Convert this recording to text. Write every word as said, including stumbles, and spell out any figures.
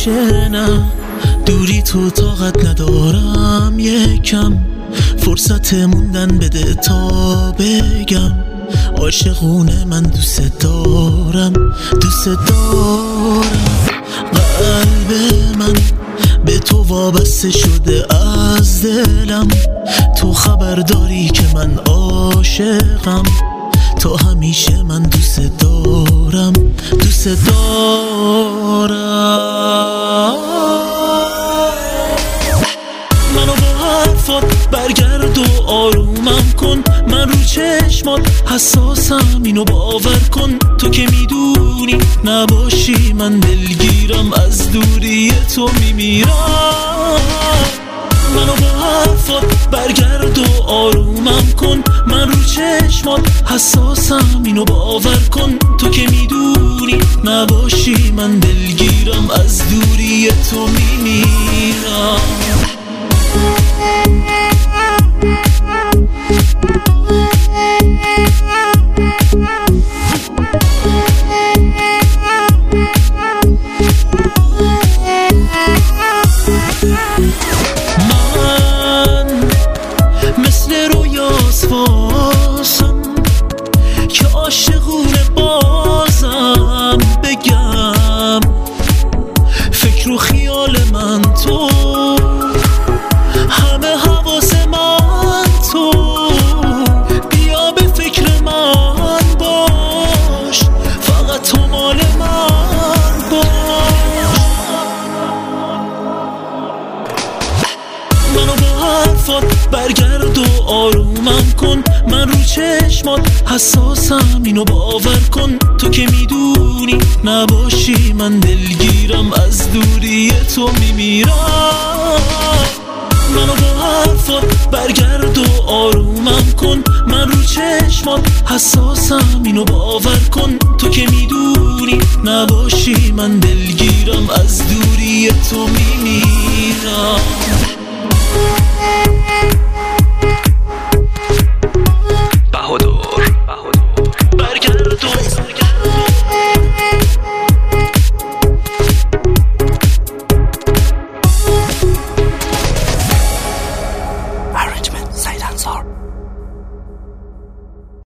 میشه نه دوری تو طاقت ندارم یکم فرصت موندن بده تا بگم عاشقونه من دوست دارم دوست دارم قلب من به تو وابسته شده از دلم تو خبر داری که من عاشقم تو همیشه من دوست دارم دوست دارم منو با حرفات برگرد و آرومم کن من رو چشمات حساسم اینو باور کن تو که میدونی نباشی من دلگیرم از دوری تو میمیرم منو با حرفات برگرد و آرومم کن من رو چشمات حساسم اینو باور کن تو که میدونی نباشی من دلگیرم از دوری تو میمیرم من مثل رویاس واسم که عاشقونه بازم بگم فکر و خیال من تو همه حواس من تو بیا به فکر من باش فقط تو مال من باش منو با حرفات برگرد و آرومم کن من رو چشمات حساسم اینو باور کن تو که میدونی نباشی من دلگیرم از دوری تو میمیرم منو با حرفات برگرد و آرومم کن من رو چشمات حساسم اینو باور کن تو که میدونی نباشی من دلگیرم از دوری تو میمیرم بهادر برگرد و Arrangement سعید انصار.